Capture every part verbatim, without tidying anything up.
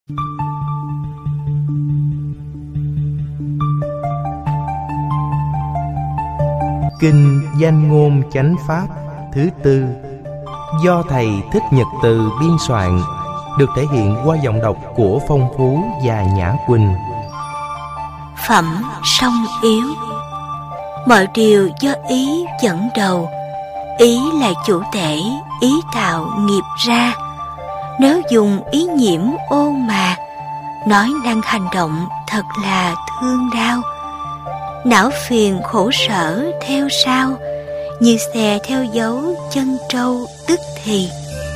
Kinh Danh Ngôn Chánh Pháp thứ tư, do thầy Thích Nhật Từ biên soạn, được thể hiện qua giọng đọc của Phong Phú và Nhã Quỳnh. Phẩm song yếu. Mọi điều do ý dẫn đầu, ý là chủ tể, ý tạo nghiệp ra. Nếu dùng ý nhiễm ô mà, nói năng hành động thật là thương đau. Não phiền khổ sở theo sau, như xe theo dấu chân trâu tức thì.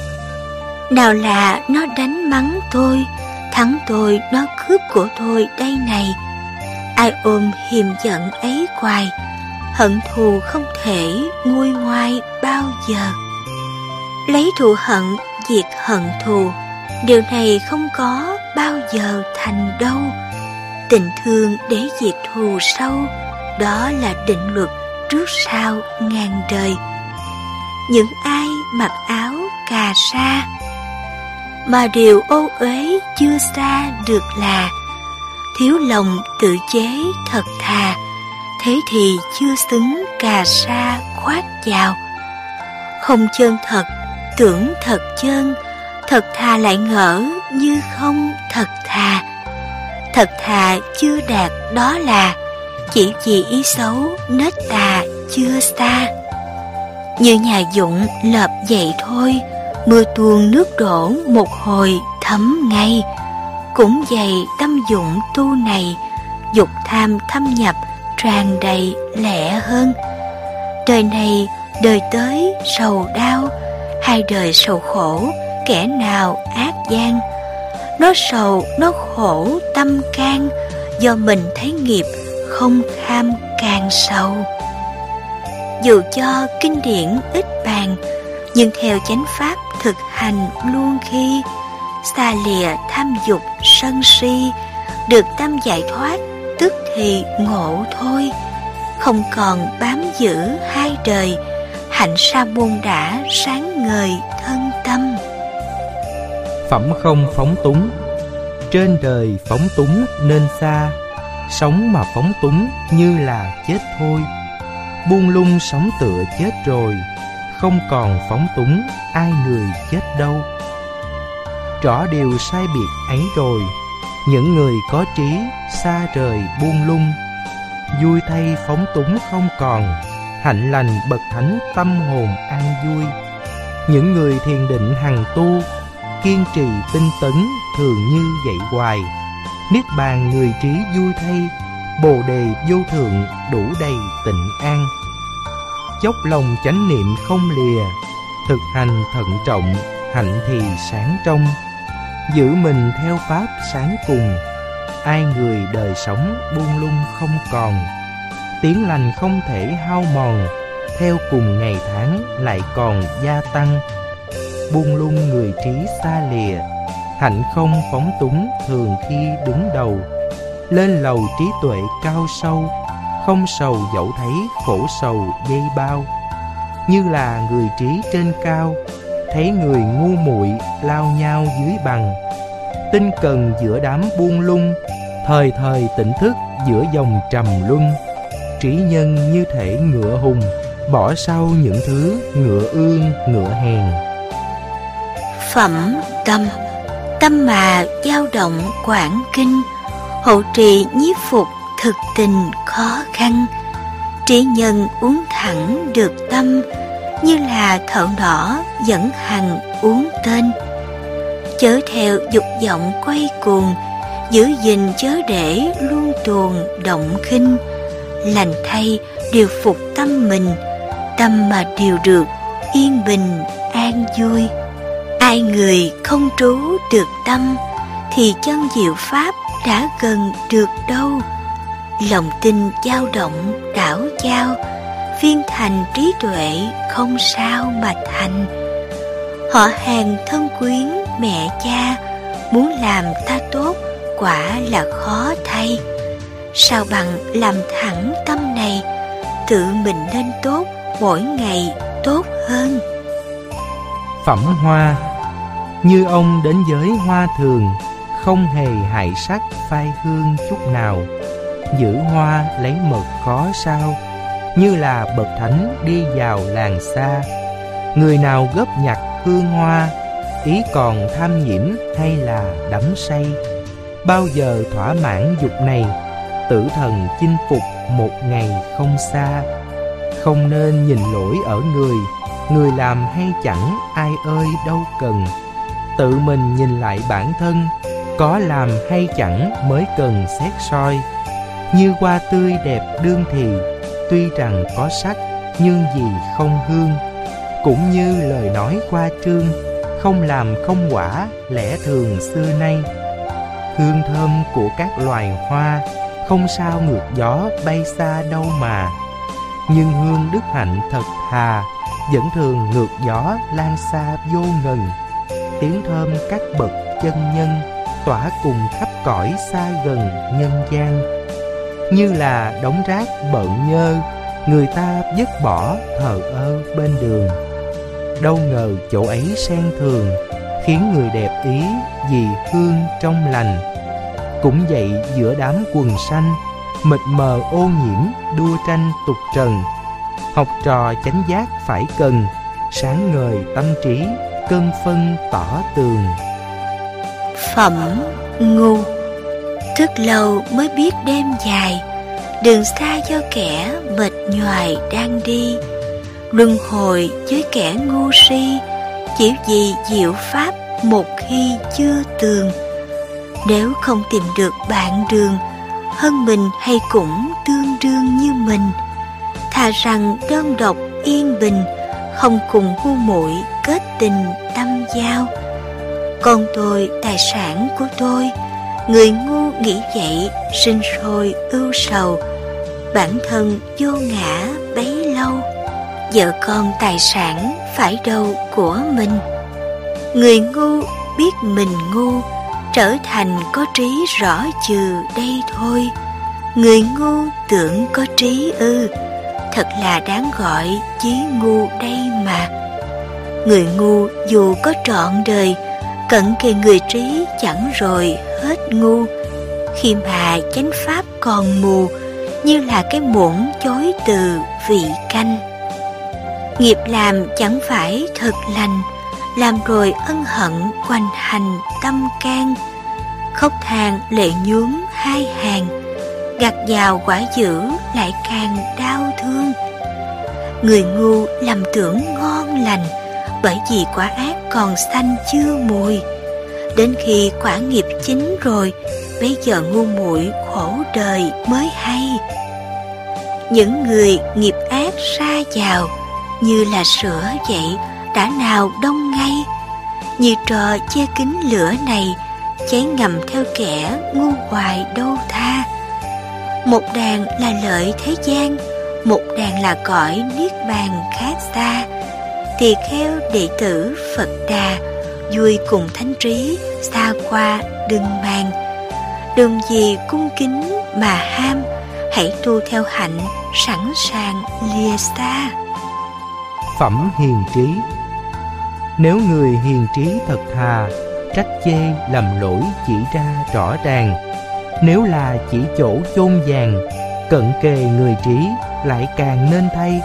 Nào là nó đánh mắng tôi, thắng tôi nó cướp của tôi đây này. Ai ôm hiềm giận ấy hoài, hận thù không thể nguôi ngoai bao giờ. Lấy thù hận diệt hận thù, điều này không có bao giờ thành đâu. Tình thương để diệt thù sâu, đó là định luật trước sau ngàn đời. Những ai mặc áo cà sa, mà điều ô uế chưa xa được là thiếu lòng tự chế thật thà, thế thì chưa xứng cà sa khoác vào. Không chân thật, tưởng thật chân, thật thà lại ngỡ như không thật thà. Thật thà chưa đạt đó là chỉ vì ý xấu nết tà chưa xa. Như nhà dụng lợp dậy thôi, mưa tuôn nước đổ một hồi thấm ngay. Cũng vậy tâm dụng tu này, dục tham thâm nhập tràn đầy lẹ hơn. Đời này đời tới sầu đau, hai đời sầu khổ, kẻ nào ác gian. Nó sầu nó khổ tâm can, do mình thấy nghiệp không tham càng sầu. Dù cho kinh điển ít bàn, nhưng theo chánh pháp thực hành luôn khi xa lìa tham dục sân si, được tâm giải thoát tức thì ngộ thôi. Không còn bám giữ hai đời, hạnh sa môn đã sáng ngời thân tâm. Phẩm không phóng túng. Trên đời phóng túng nên xa, sống mà phóng túng như là chết thôi. Buông lung sống tựa chết rồi, không còn phóng túng ai người chết đâu. Rõ điều sai biệt ấy rồi, những người có trí xa rời buông lung. Vui thay phóng túng không còn, hạnh lành bậc thánh tâm hồn an vui. Những người thiền định hằng tu, kiên trì tinh tấn thường như vậy hoài. Niết bàn người trí vui thay, bồ đề vô thượng đủ đầy tịnh an. Dốc lòng chánh niệm không lìa, thực hành thận trọng, hạnh thì sáng trong. Giữ mình theo pháp sáng cùng, ai người đời sống buông lung không còn. Tiếng lành không thể hao mòn, theo cùng ngày tháng lại còn gia tăng. Buông lung người trí xa lìa, hạnh không phóng túng thường khi đứng đầu. Lên lầu trí tuệ cao sâu, không sầu dẫu thấy khổ sầu dây bao. Như là người trí trên cao, thấy người ngu muội lao nhau dưới bằng. Tinh cần giữa đám buông lung, thời thời tỉnh thức giữa dòng trầm luân. Trí nhân như thể ngựa hùng, bỏ sau những thứ ngựa ương ngựa hèn. Phẩm tâm. Tâm mà dao động quảng kinh, hộ trì nhiếp phục thực tình khó khăn. Trí nhân uống thẳng được tâm, như là thợ đỏ dẫn hằng uống tên. Chớ theo dục vọng quay cuồng, giữ gìn chớ để luôn tuồng động khinh. Lành thay điều phục tâm mình, tâm mà điều được yên bình an vui. Ai người không trú được tâm, thì chân diệu pháp đã gần được đâu. Lòng tin dao động đảo giao, viên thành trí tuệ không sao mà thành. Họ hàng thân quyến mẹ cha, muốn làm ta tốt quả là khó thay. Sao bằng làm thẳng tâm này, tự mình nên tốt mỗi ngày tốt hơn. Phẩm hoa. Như ông đến giới hoa thường, không hề hại sắc phai hương chút nào. Giữ hoa lấy mật khó sao, như là bậc thánh đi vào làng xa. Người nào góp nhặt hương hoa, ý còn tham nhiễm hay là đắm say. Bao giờ thỏa mãn dục này, tử thần chinh phục một ngày không xa. Không nên nhìn lỗi ở người, người làm hay chẳng ai ơi đâu cần. Tự mình nhìn lại bản thân, có làm hay chẳng mới cần xét soi. Như hoa tươi đẹp đương thì, tuy rằng có sắc nhưng vì không hương. Cũng như lời nói khoa trương, không làm không quả lẽ thường xưa nay. Hương thơm của các loài hoa, không sao ngược gió bay xa đâu mà. Nhưng hương đức hạnh thật thà, vẫn thường ngược gió lan xa vô ngần. Tiếng thơm các bậc chân nhân, tỏa cùng khắp cõi xa gần nhân gian. Như là đống rác bợn nhơ, người ta vứt bỏ thờ ơ bên đường. Đâu ngờ chỗ ấy sen thường, khiến người đẹp ý vì hương trong lành. Cũng vậy giữa đám quần xanh, mịt mờ ô nhiễm đua tranh tục trần. Học trò chánh giác phải cần, sáng ngời tâm trí cân phân tỏ tường. Phẩm ngu. Thức lâu mới biết đêm dài, đường xa do kẻ mệt nhoài đang đi. Luân hồi với kẻ ngu si, chỉ vì diệu pháp một khi chưa tường. Nếu không tìm được bạn đường, hơn mình hay cũng tương đương như mình. Thà rằng đơn độc yên bình, không cùng ngu muội kết tình tâm giao. Con tôi tài sản của tôi, người ngu nghĩ vậy sinh sôi ưu sầu. Bản thân vô ngã bấy lâu, vợ con tài sản phải đâu của mình. Người ngu biết mình ngu, trở thành có trí rõ trừ đây thôi. Người ngu tưởng có trí ư, thật là đáng gọi chí ngu đây mà. Người ngu dù có trọn đời, cận kề người trí chẳng rồi hết ngu. Khi mà chánh pháp còn mù, như là cái muỗng chối từ vị canh. Nghiệp làm chẳng phải thật lành, làm rồi ân hận hoành hành tâm can. Khóc than lệ nhuốm hai hàng, gặt vào quả dữ lại càng đau thương. Người ngu lầm tưởng ngon lành, bởi vì quả ác còn xanh chưa mùi. Đến khi quả nghiệp chín rồi, bây giờ ngu muội khổ đời mới hay. Những người nghiệp ác sa vào, như là sữa vậy, đã nào đông ngay. Như trò che kín lửa này, cháy ngầm theo kẻ ngu hoài đâu tha. Một đàn là lợi thế gian, một đàn là cõi niết bàn khác xa. Tỳ kheo đệ tử Phật Đà, vui cùng thánh trí, xa qua đừng màng. Đừng gì cung kính mà ham, hãy tu theo hạnh, sẵn sàng lìa xa. Phẩm hiền trí. Nếu người hiền trí thật thà, trách chê lầm lỗi chỉ ra rõ ràng. Nếu là chỉ chỗ chôn vàng, cận kề người trí lại càng nên thay.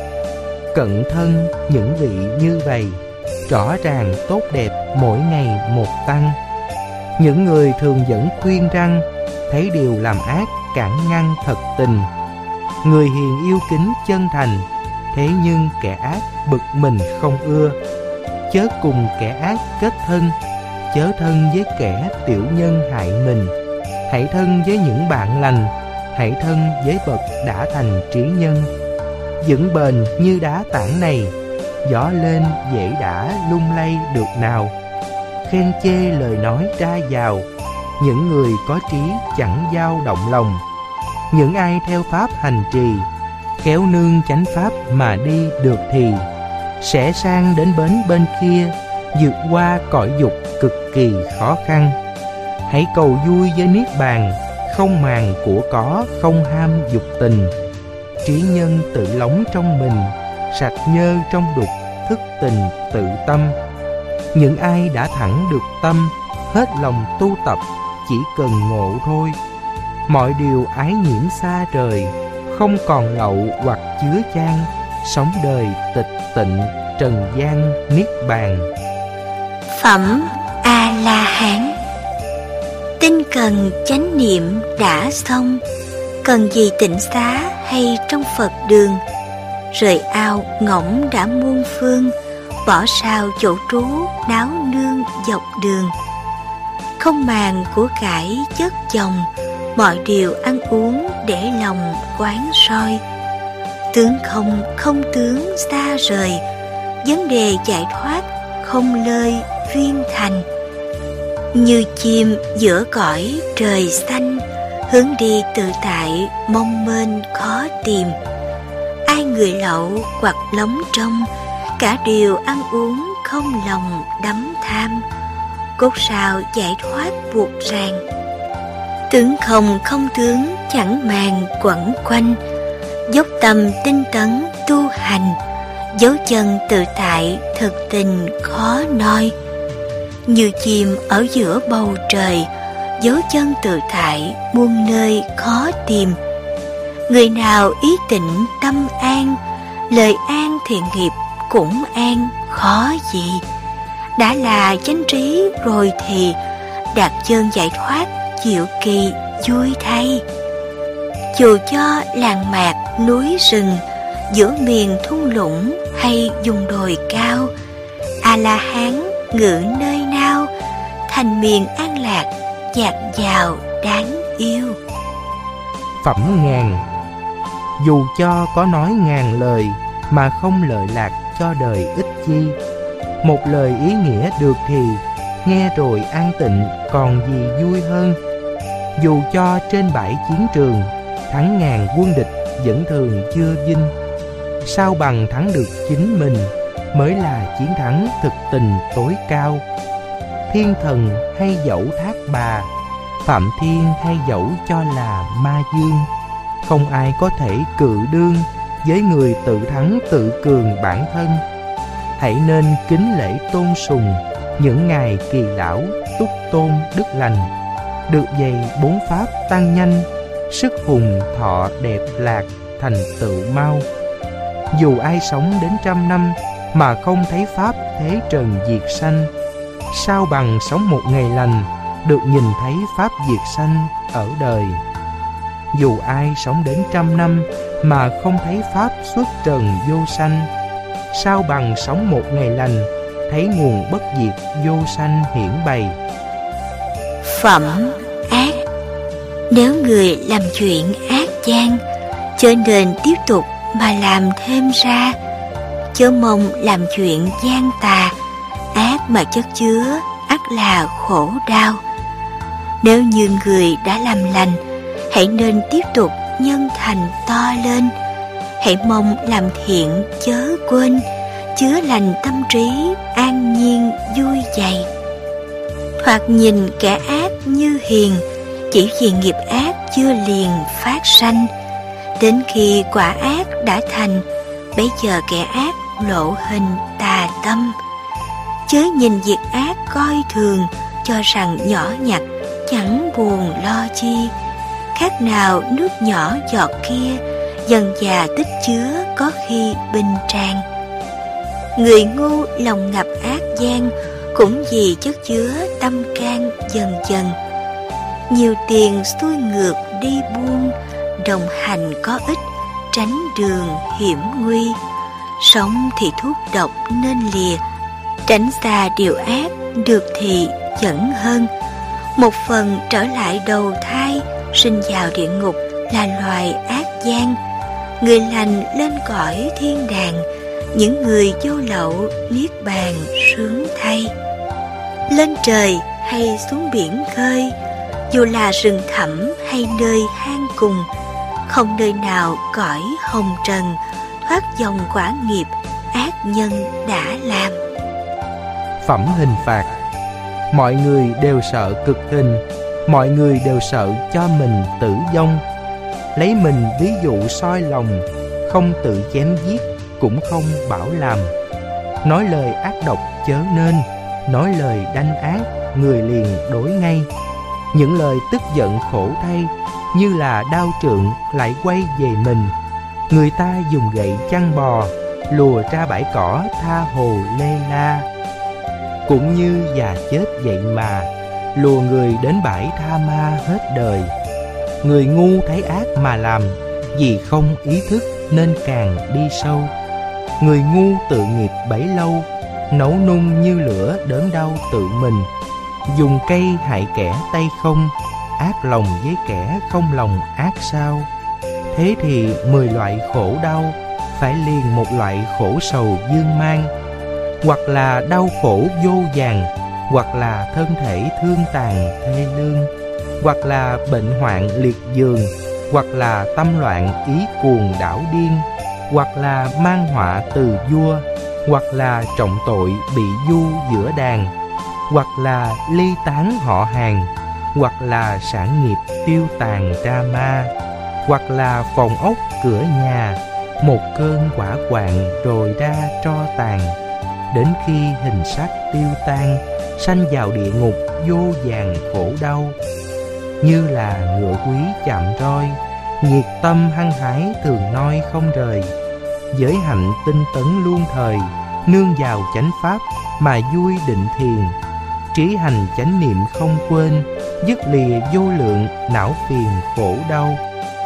Cận thân những vị như vậy, rõ ràng tốt đẹp mỗi ngày một tăng. Những người thường dẫn khuyên răng, thấy điều làm ác cản ngăn thật tình. Người hiền yêu kính chân thành, thế nhưng kẻ ác bực mình không ưa. Chớ cùng kẻ ác kết thân, chớ thân với kẻ tiểu nhân hại mình. Hãy thân với những bạn lành, hãy thân với bậc đã thành trí nhân. Vững bền như đá tảng này, gió lên dễ đã lung lay được nào. Khen chê lời nói ra vào, những người có trí chẳng dao động lòng. Những ai theo pháp hành trì, khéo nương chánh pháp mà đi được thì sẽ sang đến bến bên kia, vượt qua cõi dục cực kỳ khó khăn. Hãy cầu vui với niết bàn, không màng của có, không ham dục tình. Trí nhân tự lóng trong mình, sạch nhơ trong đục, thức tình tự tâm. Những ai đã thẳng được tâm, hết lòng tu tập, chỉ cần ngộ thôi. Mọi điều ái nhiễm xa rời, không còn lậu hoặc chứa chan, sống đời tịch tịnh, trần gian niết bàn. Phẩm A-la-hán. Tinh cần chánh niệm đã xong, cần gì tịnh xá hay trong Phật đường. Rời ao ngỗng đã muôn phương, bỏ sao chỗ trú náo nương dọc đường. Không màng của cải chất chồng, mọi điều ăn uống để lòng quán soi. Tướng không không tướng xa rời, vấn đề giải thoát không lơi viên thành. Như chim giữa cõi trời xanh, hướng đi tự tại mong mênh khó tìm. Ai người lậu hoặc lóng trong, cả điều ăn uống không lòng đắm tham. Cốt sao giải thoát buộc ràng, tướng không không tướng chẳng màng quẩn quanh. Dốc tâm tinh tấn tu hành, dấu chân tự tại thực tình khó noi. Như chim ở giữa bầu trời, dấu chân tự tại muôn nơi khó tìm. Người nào ý tịnh tâm an, lời an thiện nghiệp cũng an khó gì. Đã là chánh trí rồi thì đạt chân giải thoát diệu kỳ vui thay. Dù cho làng mạc núi rừng, giữa miền thung lũng hay vùng đồi cao, A-la-hán ngự nơi nào, thành miền an lạc dạt dào đáng yêu. Phẩm ngàn. Dù cho có nói ngàn lời, mà không lợi lạc cho đời ích chi. Một lời ý nghĩa được thì, nghe rồi an tịnh còn gì vui hơn. Dù cho trên bãi chiến trường, thắng ngàn quân địch vẫn thường chưa vinh. Sao bằng thắng được chính mình, mới là chiến thắng thực tình tối cao. Thiên thần hay dẫu thác bà, Phạm Thiên hay dẫu cho là ma dương, không ai có thể cự đương với người tự thắng tự cường bản thân. Hãy nên kính lễ tôn sùng những ngày kỳ lão túc tôn đức lành. Được dày bốn pháp tăng nhanh, sức hùng thọ đẹp lạc thành tựu mau. Dù ai sống đến trăm năm mà không thấy pháp thế trần diệt sanh, sao bằng sống một ngày lành được nhìn thấy pháp diệt sanh ở đời. Dù ai sống đến trăm năm mà không thấy pháp xuất trần vô sanh, sao bằng sống một ngày lành thấy nguồn bất diệt vô sanh hiển bày. Phẩm ác. Nếu người làm chuyện ác gian, chớ nên tiếp tục mà làm thêm ra. Chớ mong làm chuyện gian tà, ác mà chất chứa ắt là khổ đau. Nếu như người đã làm lành, hãy nên tiếp tục nhân thành to lên. Hãy mong làm thiện chớ quên, chứa lành tâm trí an nhiên vui dày. Thoạt nhìn kẻ ác như hiền, chỉ vì nghiệp ác chưa liền phát sanh. Đến khi quả ác đã thành, bấy giờ kẻ ác lộ hình tà tâm. Chớ nhìn việc ác coi thường, cho rằng nhỏ nhặt chẳng buồn lo chi. Khác nào nước nhỏ giọt kia, dần dà tích chứa có khi bình tràn. Người ngu lòng ngập ác gian, cũng vì chất chứa tâm can dần dần. Nhiều tiền xuôi ngược đi buông, đồng hành có ích tránh đường hiểm nguy. Sống thì thuốc độc nên lìa, tránh xa điều ác được thì vẫn hơn. Một phần trở lại đầu thai, sinh vào địa ngục là loài ác gian. Người lành lên cõi thiên đàng, những người vô lậu niết bàn sướng thay. Lên trời hay xuống biển khơi, dù là rừng thẳm hay nơi hang cùng, không nơi nào cõi hồng trần thoát dòng quả nghiệp ác nhân đã làm. Phẩm hình phạt. Mọi người đều sợ cực hình, mọi người đều sợ cho mình tử vong. Lấy mình ví dụ soi lòng, không tự chém giết cũng không bảo làm. Nói lời ác độc chớ nên, nói lời đanh ác người liền đối ngay. Những lời tức giận khổ thay như là đao trượng lại quay về mình. Người ta dùng gậy chăn bò, lùa ra bãi cỏ tha hồ lê la. Cũng như già chết vậy mà, lùa người đến bãi tha ma hết đời. Người ngu thấy ác mà làm, vì không ý thức nên càng đi sâu. Người ngu tự nghiệp bấy lâu, nấu nung như lửa đớn đau tự mình. Dùng cây hại kẻ tay không, ác lòng với kẻ không lòng ác sao. Thế thì mười loại khổ đau, phải liền một loại khổ sầu dương mang. Hoặc là đau khổ vô vàn, hoặc là thân thể thương tàn thê lương, hoặc là bệnh hoạn liệt giường, hoặc là tâm loạn ý cuồng đảo điên, hoặc là mang họa từ vua, hoặc là trọng tội bị du giữa đàn, hoặc là ly tán họ hàng, hoặc là sản nghiệp tiêu tàn ra ma, hoặc là phòng ốc cửa nhà, một cơn hỏa hoạn rồi ra tro tàn. Đến khi hình sắc tiêu tan, sanh vào địa ngục vô vàn khổ đau. Như là ngựa quý chạm roi, nhiệt tâm hăng hái thường noi không rời. Giới hạnh tinh tấn luôn thời, nương vào chánh pháp mà vui định thiền. Trí hành chánh niệm không quên, dứt lìa vô lượng não phiền khổ đau.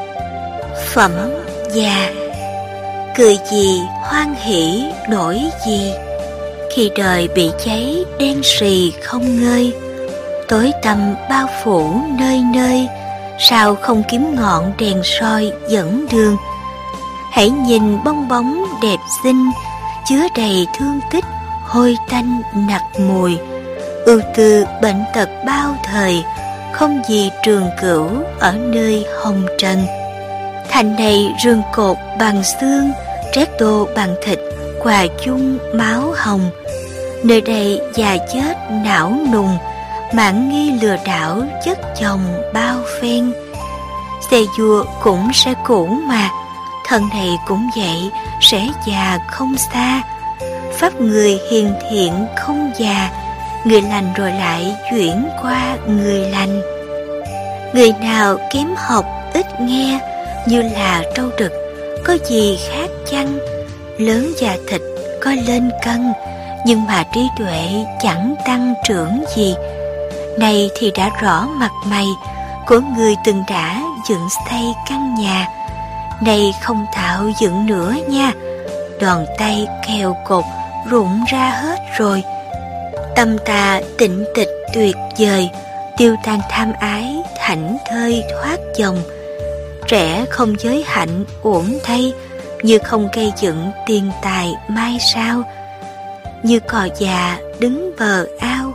Phẩm già. Cười gì hoan hỷ đổi gì, khi đời bị cháy đen sì không ngơi. Tối tăm bao phủ nơi nơi, sao không kiếm ngọn đèn soi dẫn đường. Hãy nhìn bong bóng đẹp xinh, chứa đầy thương tích, hôi tanh nặc mùi. Ưu tư bệnh tật bao thời, không gì trường cửu ở nơi hồng trần. Thành này rương cột bằng xương, trét tô bằng thịt, quà chung máu hồng. Nơi đây già chết não nùng, mãn nghi lừa đảo chất chồng bao phen. Xe vua cũng sẽ cũ mà, thân này cũng vậy, sẽ già không xa. Pháp người hiền thiện không già, người lành rồi lại chuyển qua người lành. Người nào kém học ít nghe, như là trâu đực, có gì khác chăng? Lớn già thịt có lên cân, nhưng mà trí tuệ chẳng tăng trưởng gì. Này thì đã rõ mặt mày của người từng đã dựng xây căn nhà, này không tạo dựng nữa nha. Đòn tay kèo cột rụng ra hết rồi. Tâm ta tịnh tịch tuyệt vời, tiêu tan tham ái thảnh thơi thoát dòng. Trẻ không giới hạnh uổng thay, như không gây dựng tiền tài mai sau. Như cò già đứng bờ ao,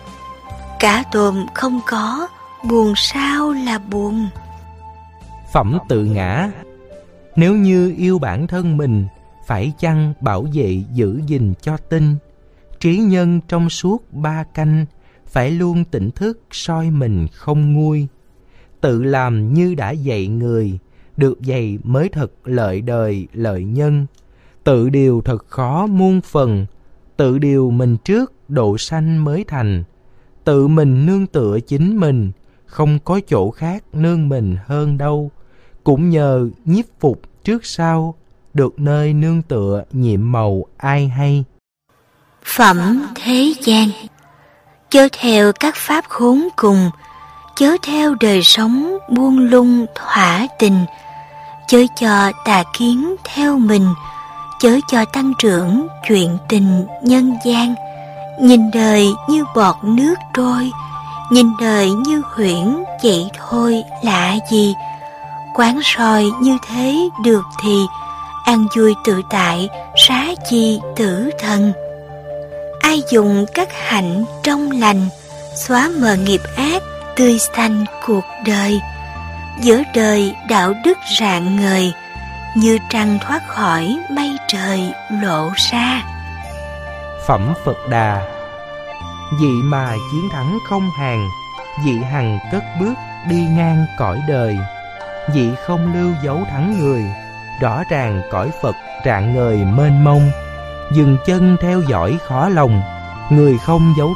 cả tôm không có, buồn sao là buồn. Phẩm tự ngã. Nếu như yêu bản thân mình, phải chăng bảo vệ giữ gìn cho tinh. Trí nhân trong suốt ba canh, phải luôn tỉnh thức soi mình không nguôi. Tự làm như đã dạy người, được dạy mới thật lợi đời lợi nhân. Tự điều thật khó muôn phần, tự điều mình trước độ sanh mới thành. Tự mình nương tựa chính mình, không có chỗ khác nương mình hơn đâu. Cũng nhờ nhiếp phục trước sau, được nơi nương tựa nhiệm màu ai hay. Phẩm thế gian. Chớ theo các pháp khốn cùng, chớ theo đời sống buông lung thỏa tình. Chớ cho tà kiến theo mình, chớ cho tăng trưởng chuyện tình nhân gian. Nhìn đời như bọt nước trôi, nhìn đời như huyễn vậy thôi lạ gì. Quán soi như thế được thì, an vui tự tại xá chi tử thần. Ai dùng các hạnh trong lành, xóa mờ nghiệp ác tươi xanh cuộc đời. Giữa đời đạo đức rạng ngời, như trăng thoát khỏi mây trời lộ ra. Phẩm Phật Đà. Dị mà chiến thắng không hàng, dị hằng cất bước đi ngang cõi đời. Dị không lưu dấu thắng người, rõ ràng cõi Phật rạng ngời mênh mông. Dừng chân theo dõi khó lòng, người không dấu tích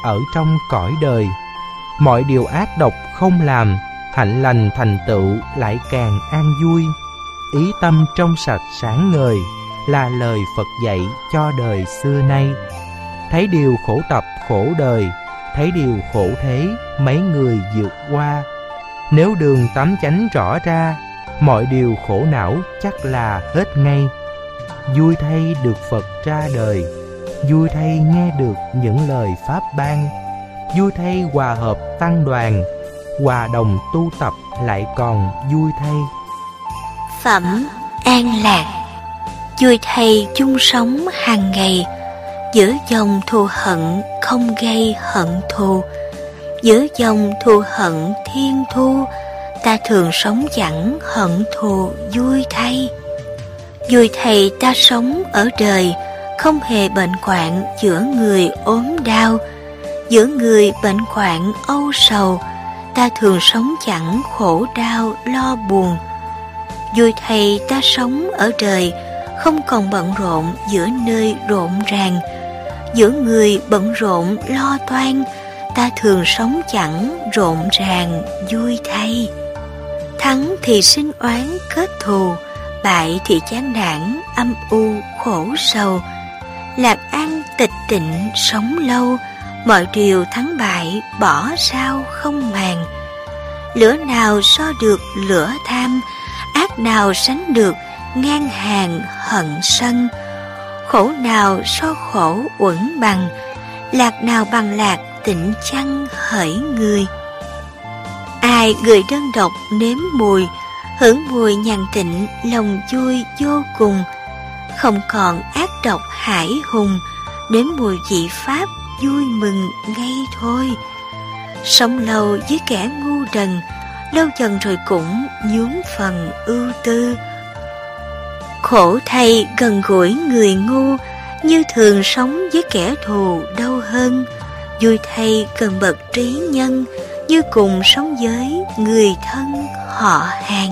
ở trong cõi đời. Mọi điều ác độc không làm, hạnh lành thành tựu lại càng an vui. Ý tâm trong sạch sáng ngời là lời Phật dạy cho đời xưa nay. Thấy điều khổ tập khổ đời, thấy điều khổ thế mấy người vượt qua. Nếu đường tám chánh rõ ra, mọi điều khổ não chắc là hết ngay. Vui thay được Phật ra đời, vui thay nghe được những lời pháp ban, vui thay hòa hợp tăng đoàn, hòa đồng tu tập lại còn vui thay. Phẩm an lạc. Vui thay chung sống hàng ngày, giữa dòng thù hận không gây hận thù, giữa dòng thù hận thiên thu, ta thường sống chẳng hận thù vui thay. Vui thay ta sống ở đời, không hề bệnh hoạn giữa người ốm đau, giữa người bệnh hoạn âu sầu, ta thường sống chẳng khổ đau lo buồn. Vui thay ta sống ở đời, không còn bận rộn giữa nơi rộn ràng, giữa người bận rộn lo toan, ta thường sống chẳng rộn ràng vui thay. Thắng thì sinh oán kết thù, bại thì chán nản âm u khổ sầu. Lạc an tịch tịnh sống lâu, mọi điều thắng bại bỏ sao không màng. Lửa nào so được lửa tham, ác nào sánh được ngang hàng hận sân. Khổ nào so khổ uẩn bằng, lạc nào bằng lạc tịnh chăng hỡi người. Ai người đơn độc nếm mùi, hưởng mùi nhàn tịnh lòng vui vô cùng. Không còn ác độc hải hùng, nếm mùi vị pháp vui mừng ngay thôi. Sống lâu với kẻ ngu đần, lâu dần rồi cũng nhuốm phần ưu tư. Khổ thay gần gũi người ngu, như thường sống với kẻ thù đâu hơn. Vui thay gần bậc trí nhân, như cùng sống với người thân họ hàng.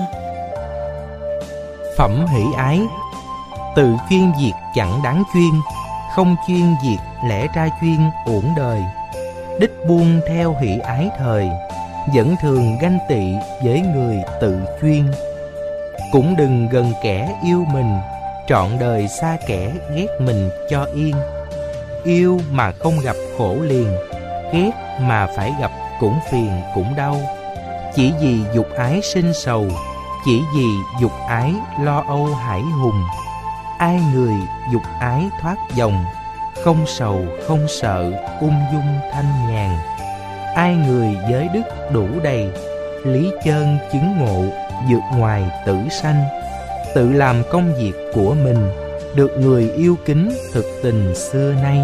Phẩm hỷ ái. Tự chuyên việc chẳng đáng chuyên, không chuyên việc lẽ ra chuyên uổng đời. Đích buông theo hỷ ái thời, vẫn thường ganh tị với người tự chuyên. Cũng đừng gần kẻ yêu mình, trọn đời xa kẻ ghét mình cho yên. Yêu mà không gặp khổ liền, ghét mà phải gặp cũng phiền cũng đau. Chỉ vì dục ái sinh sầu, chỉ vì dục ái lo âu hải hùng. Ai người dục ái thoát dòng, không sầu không sợ ung dung thanh nhàn. Ai người giới đức đủ đầy, lý chân chứng ngộ vượt ngoài tử sanh. Tự làm công việc của mình, được người yêu kính thực tình xưa nay.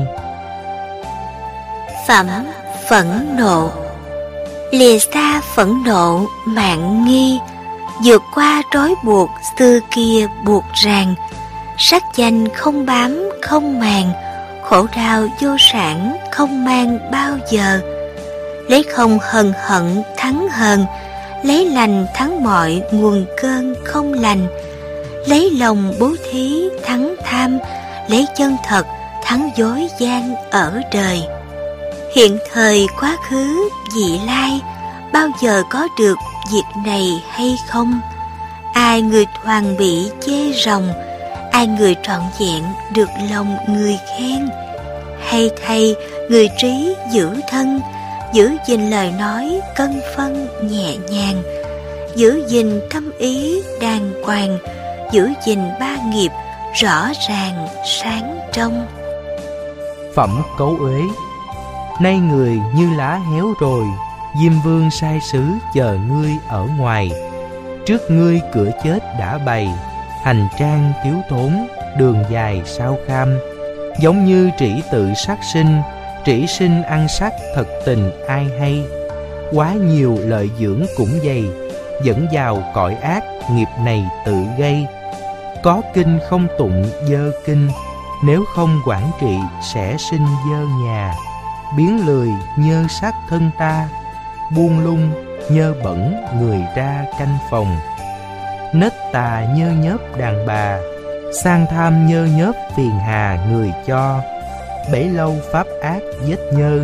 Phẩm phẫn nộ. Lìa xa phẫn nộ mạng nghi, vượt qua trói buộc xưa kia buộc ràng. Sắc danh không bám không màng, khổ đau vô sản không mang bao giờ. Lấy không hờn hận thắng hờn, lấy lành thắng mọi nguồn cơn không lành. Lấy lòng bố thí thắng tham, lấy chân thật thắng dối gian ở đời. Hiện thời quá khứ vị lai, bao giờ có được việc này hay không? Ai người toàn bị chê ròng, ai người trọn vẹn được lòng người khen. Hay thay người trí giữ thân, giữ gìn lời nói cân phân nhẹ nhàng, giữ gìn tâm ý đàng hoàng, giữ gìn ba nghiệp rõ ràng sáng trong. Phẩm cấu uế. Nay người như lá héo rồi, Diêm Vương sai sứ chờ ngươi ở ngoài. Trước ngươi cửa chết đã bày, hành trang thiếu thốn, đường dài sao kham. Giống như trĩ tự sát sinh, trĩ sinh ăn sắc thật tình ai hay. Quá nhiều lợi dưỡng cũng dày, dẫn vào cõi ác nghiệp này tự gây. Có kinh không tụng dơ kinh, nếu không quản trị sẽ sinh dơ nhà. Biến lười nhơ sát thân ta, buông lung nhơ bẩn người ra canh phòng. Nết tà nhơ nhớp đàn bà, sang tham nhơ nhớp phiền hà người cho. Bấy lâu pháp ác vết nhơ,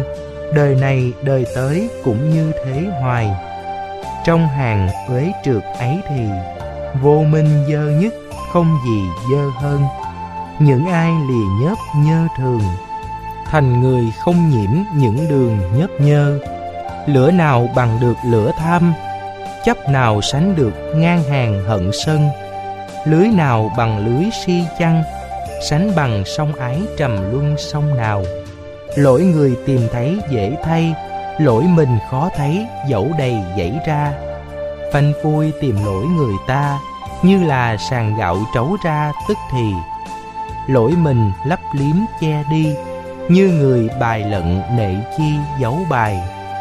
đời này đời tới cũng như thế hoài. Trong hàng uế trượt ấy thì vô minh dơ nhất, không gì dơ hơn. Những ai lìa nhớp nhơ thường, thành người không nhiễm những đường nhớp nhơ. Lửa nào bằng được lửa tham, chấp nào sánh được ngang hàng hận sân. Lưới nào bằng lưới si chăng, sánh bằng sông ái trầm luân sông nào. Lỗi người tìm thấy dễ thay, lỗi mình khó thấy dẫu đầy dãy ra. Phanh phui tìm lỗi người ta, như là sàn gạo trấu ra tức thì. Lỗi mình lấp liếm che đi, như người bài lận nệ chi giấu bài.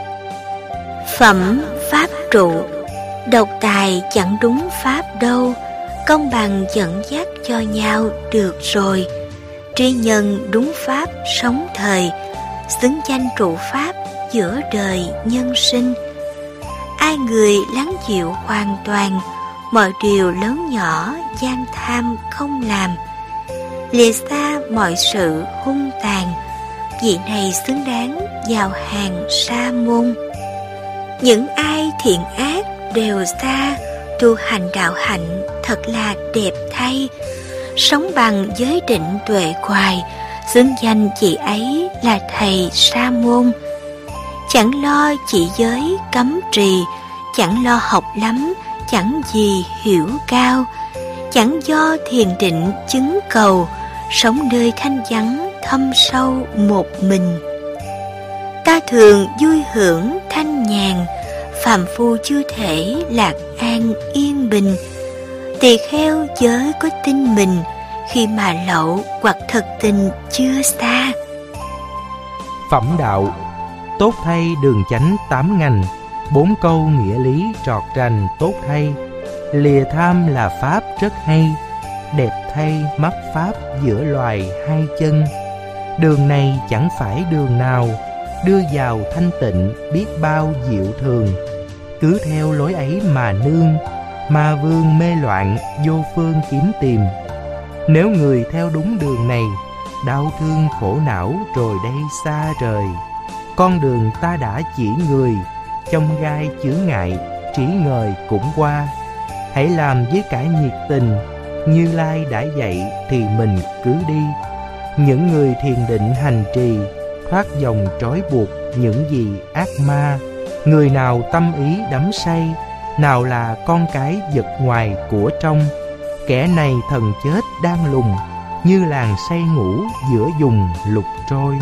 Phẩm pháp trụ, độc tài chẳng đúng pháp đâu, công bằng dẫn dắt cho nhau được rồi. Tri nhân đúng pháp sống thời, xứng danh trụ pháp giữa đời nhân sinh. Ai người lắng dịu hoàn toàn, mọi điều lớn nhỏ gian tham không làm. Lìa xa mọi sự hung tàn, vị này xứng đáng vào hàng sa môn. Những ai thiện ác đều xa, tu hành đạo hạnh thật là đẹp thay. Sống bằng giới định tuệ hoài, xứng danh chị ấy là thầy sa môn. Chẳng lo chỉ giới cấm trì, chẳng lo học lắm, chẳng gì hiểu cao. Chẳng do thiền định chứng cầu, sống nơi thanh vắng thâm sâu một mình. Ta thường vui hưởng thanh nhàn, phàm phu chưa thể lạc an yên bình. Tỳ kheo chớ có tin mình, khi mà lậu hoặc thật tình chưa xa. Phẩm đạo, tốt thay đường chánh tám ngành, bốn câu nghĩa lý trọt rành tốt thay. Lìa tham là pháp rất hay, đẹp thay mắc pháp giữa loài hai chân. Đường này chẳng phải đường nào, đưa vào thanh tịnh biết bao diệu thường. Cứ theo lối ấy mà nương, ma vương mê loạn vô phương kiếm tìm. Nếu người theo đúng đường này, đau thương khổ não rồi đây xa rời. Con đường ta đã chỉ người, trong gai chướng ngại, trí ngời cũng qua. Hãy làm với cả nhiệt tình, Như Lai đã dạy thì mình cứ đi. Những người thiền định hành trì, thoát dòng trói buộc những gì ác ma. Người nào tâm ý đắm say, nào là con cái vật ngoài của trong. Kẻ này thần chết đang lùng, như làng say ngủ giữa vùng lục trôi.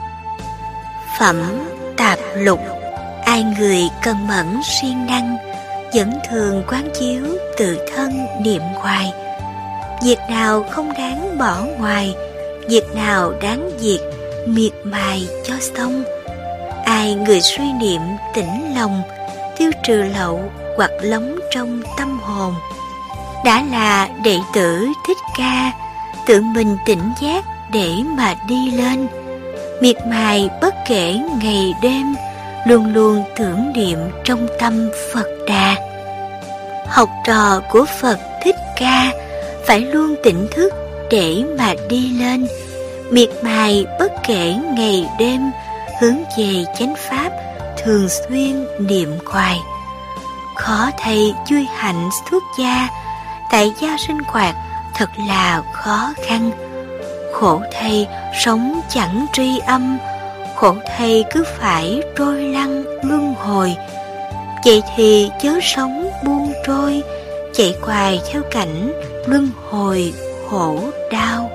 Phẩm tạp lục, ai người cần mẫn siêng năng, vẫn thường quán chiếu tự thân niệm hoài. Việc nào không đáng bỏ ngoài, việc nào đáng diệt, miệt mài cho xong. Ai người suy niệm tĩnh lòng, tiêu trừ lậu hoặc lóng trong tâm hồn. Đã là đệ tử Thích Ca, tự mình tỉnh giác để mà đi lên. Miệt mài bất kể ngày đêm, luôn luôn tưởng niệm trong tâm Phật Đà. Học trò của Phật Thích Ca phải luôn tỉnh thức để mà đi lên. Miệt mài bất kể ngày đêm, hướng về chánh pháp thường xuyên niệm hoài. Khó thay vui hạnh xuất gia, tại gia sinh hoạt thật là khó khăn. Khổ thay sống chẳng tri âm, khổ thay cứ phải trôi lăn luân hồi. Vậy thì chớ sống buông trôi, chạy hoài theo cảnh luân hồi khổ đau.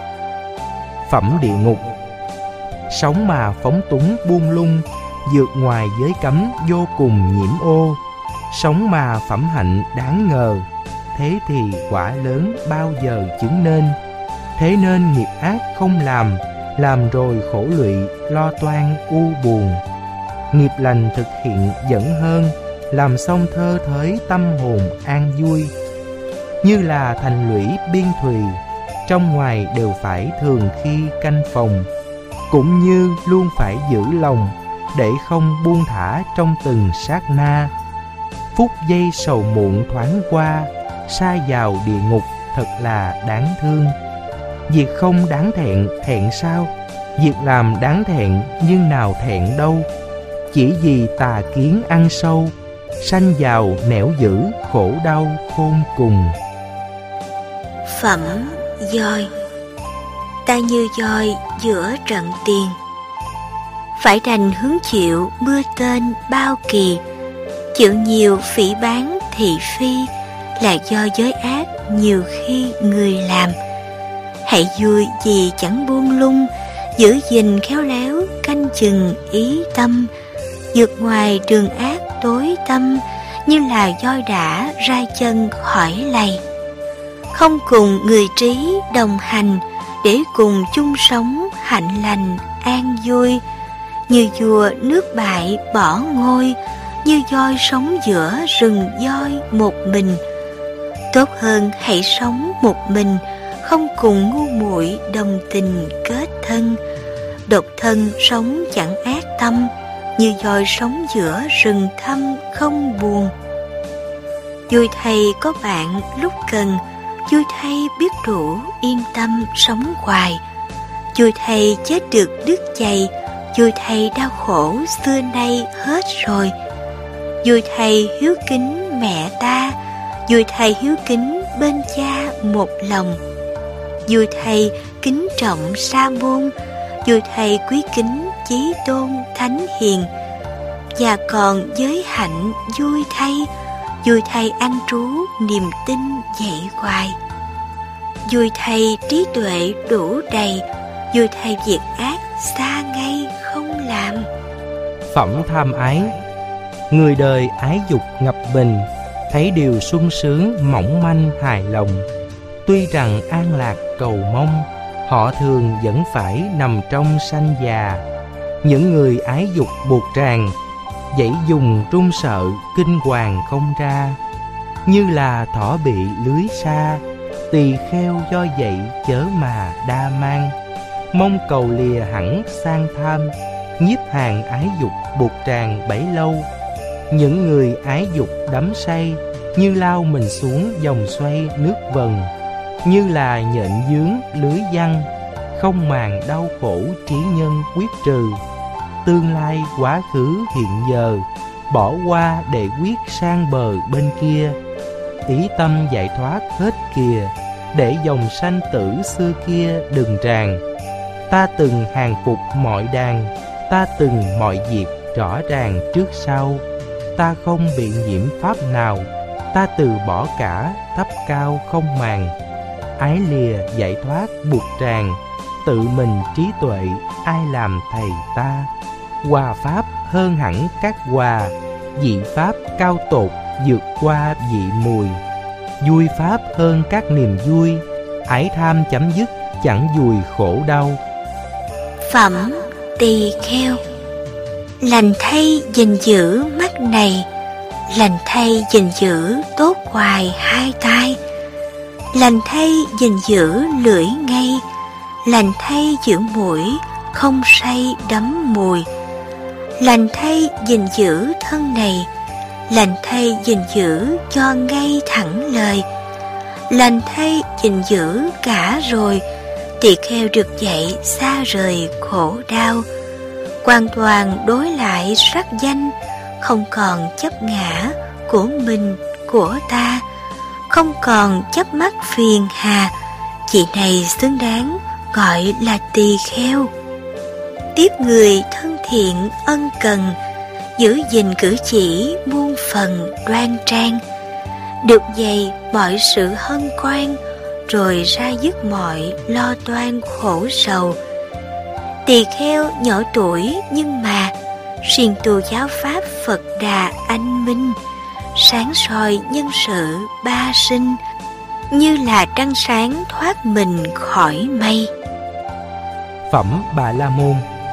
Phẩm địa ngục, sống mà phóng túng buông lung, vượt ngoài giới cấm vô cùng nhiễm ô. Sống mà phẩm hạnh đáng ngờ, thế thì quả lớn bao giờ chứng nên. Thế nên nghiệp ác không làm, làm rồi khổ lụy lo toan u buồn. Nghiệp lành thực hiện dẫn hơn, làm xong thơ thới tâm hồn an vui. Như là thành lũy biên thùy, trong ngoài đều phải thường khi canh phòng. Cũng như luôn phải giữ lòng, để không buông thả trong từng sát na. Phút giây sầu muộn thoáng qua, sa vào địa ngục thật là đáng thương. Việc không đáng thẹn, thẹn sao? Việc làm đáng thẹn nhưng nào thẹn đâu, chỉ vì tà kiến ăn sâu, sanh vào nẻo dữ khổ đau khôn cùng. Phẩm voi. Ta như voi giữa trận tiền, phải đành hứng chịu mưa tên bao kỳ. Chịu nhiều phỉ báng thị phi, là do giới ác nhiều khi người làm. Hãy vui vì chẳng buông lung, giữ gìn khéo léo canh chừng ý tâm. Vượt ngoài đường ác tối tăm, như là voi đã ra chân khỏi lầy. Không cùng người trí đồng hành, để cùng chung sống hạnh lành an vui. Như vua nước bại bỏ ngôi, như voi sống giữa rừng voi một mình. Tốt hơn hãy sống một mình, không cùng ngu muội đồng tình kết thân. Độc thân sống chẳng ác tâm, như voi sống giữa rừng thâm không buồn. Vui thay có bạn lúc cần, vui thay biết đủ yên tâm sống hoài. Vui thay chết được đứt chày, vui thay đau khổ xưa nay hết rồi. Vui thay hiếu kính mẹ ta, vui thay hiếu kính bên cha một lòng. Vui thay kính trọng sa môn, vui thay quý kính chí tôn thánh hiền. Và còn giới hạnh vui thay, vui thay an trú niềm tin dậy hoài. Vui thay trí tuệ đủ đầy, vui thay việc ác xa ngay không làm. Phẩm tham ái. Người đời ái dục ngập bình, thấy điều sung sướng mỏng manh hài lòng. Tuy rằng an lạc cầu mong, họ thường vẫn phải nằm trong sanh già. Những người ái dục buộc tràn, dãy dùng run sợ kinh hoàng không ra. Như là thỏ bị lưới xa, tỳ kheo do vậy chớ mà đa mang. Mong cầu lìa hẳn sang tham, nhiếp hàng ái dục buộc tràn bấy lâu. Những người ái dục đắm say, như lao mình xuống dòng xoay nước vần. Như là nhện dướng lưới giăng, không màng đau khổ trí nhân quyết trừ. Tương lai quá khứ hiện giờ, bỏ qua để quyết sang bờ bên kia. Ý tâm giải thoát hết kìa, để dòng sanh tử xưa kia đừng tràn. Ta từng hàng phục mọi đàn, ta từng mọi việc rõ ràng trước sau. Ta không bị nhiễm pháp nào, ta từ bỏ cả thấp cao không màng. Ái lìa giải thoát buộc tràn, tự mình trí tuệ ai làm thầy ta. Hòa pháp hơn hẳn các hòa, dị pháp cao tột vượt qua dị mùi. Vui pháp hơn các niềm vui, ái tham chấm dứt chẳng dùi khổ đau. Phẩm tỳ kheo. Lành thay gìn giữ mắt này, lành thay gìn giữ tốt hoài hai tai. Lành thay gìn giữ lưỡi ngay, lành thay giữ mũi không say đắm mùi. Lành thay gìn giữ thân này, lành thay gìn giữ cho ngay thẳng lời. Lành thay gìn giữ cả rồi, tỳ kheo được dạy xa rời khổ đau. Hoàn toàn đối lại sắc danh, không còn chấp ngã của mình của ta. Không còn chấp mắc phiền hà, chị này xứng đáng gọi là tỳ kheo. Tiếp người thân thiện ân cần, giữ gìn cử chỉ muôn phần đoan trang. Được dày mọi sự hân hoan, rồi ra dứt mọi lo toan khổ sầu. Tỳ kheo nhỏ tuổi nhưng mà siêng tu giáo pháp Phật Đà anh minh. Sáng soi nhân sự ba sinh, như là trăng sáng thoát mình khỏi mây. Phẩm Bà La Môn.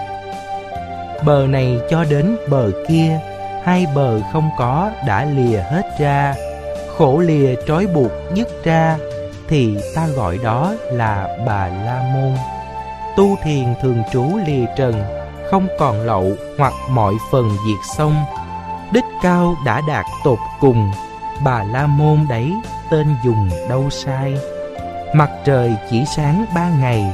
Bờ này cho đến bờ kia, hai bờ không có đã lìa hết ra. Khổ lìa trói buộc dứt ra, thì ta gọi đó là Bà La Môn. Tu thiền thường trú lìa trần, không còn lậu hoặc mọi phần diệt xong. Đích cao đã đạt tột cùng, Bà La Môn đấy tên dùng đâu sai. Mặt trời chỉ sáng ba ngày,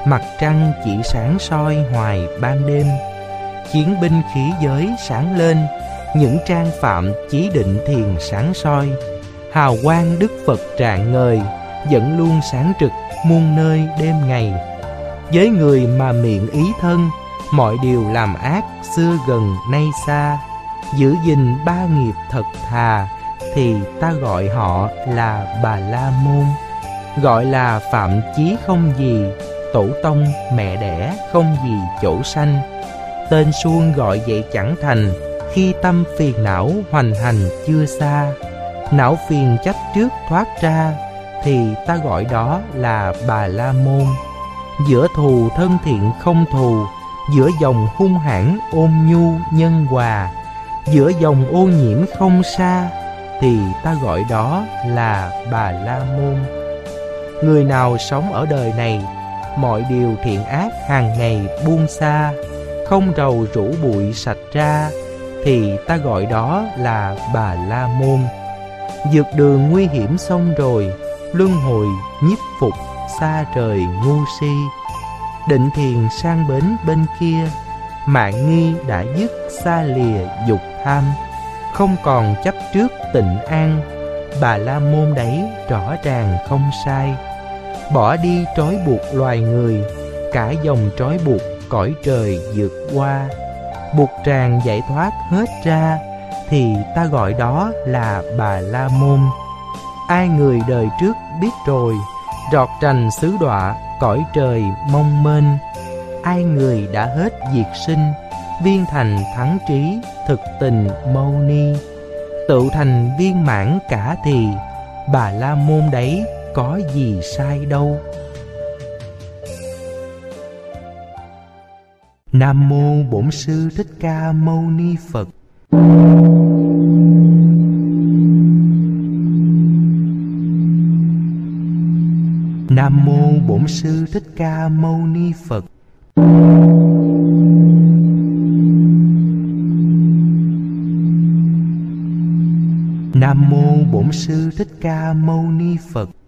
Mặt trăng chỉ sáng soi hoài ban đêm. Chiến binh khí giới sáng lên, những trang phạm chí định thiền sáng soi. Hào quang Đức Phật rạng ngời, vẫn luôn sáng trực muôn nơi đêm ngày. Với người mà miệng ý thân, mọi điều làm ác xưa gần nay xa. Giữ gìn ba nghiệp thật thà, thì ta gọi họ là Bà La Môn. Gọi là phạm chí không gì, tổ tông mẹ đẻ không gì chỗ sanh. Tên suông gọi vậy chẳng thành, khi tâm phiền não hoành hành chưa xa. Não phiền chấp trước thoát ra, thì ta gọi đó là Bà La Môn. Giữa thù thân thiện không thù, giữa dòng hung hãn ôn nhu nhân hòa, giữa dòng ô nhiễm không xa, thì ta gọi đó là Bà La Môn. Người nào sống ở đời này, mọi điều thiện ác hàng ngày buông xa, không rầu rũ bụi sạch ra, thì ta gọi đó là Bà La Môn. Vượt đường nguy hiểm xong rồi, luân hồi nhiếp phục xa trời ngu si. Định thiền sang bến bên kia, mạng nghi đã dứt xa lìa dục tham. Không còn chấp trước tịnh an, Bà La Môn đấy rõ ràng không sai. Bỏ đi trói buộc loài người, cả dòng trói buộc cõi trời vượt qua. Buộc tràng giải thoát hết ra, thì ta gọi đó là Bà La Môn. Ai người đời trước biết rồi, rọt rành xứ đọa cõi trời mong mênh. Ai người đã hết diệt sinh, viên thành thắng trí thực tình mâu ni. Tự thành viên mãn cả thì, Bà La Môn đấy có gì sai đâu. Nam mô Bổn Sư Thích Ca Mâu Ni Phật. Nam mô Bổn Sư Thích Ca Mâu Ni Phật. Nam mô Bổn Sư Thích Ca Mâu Ni Phật.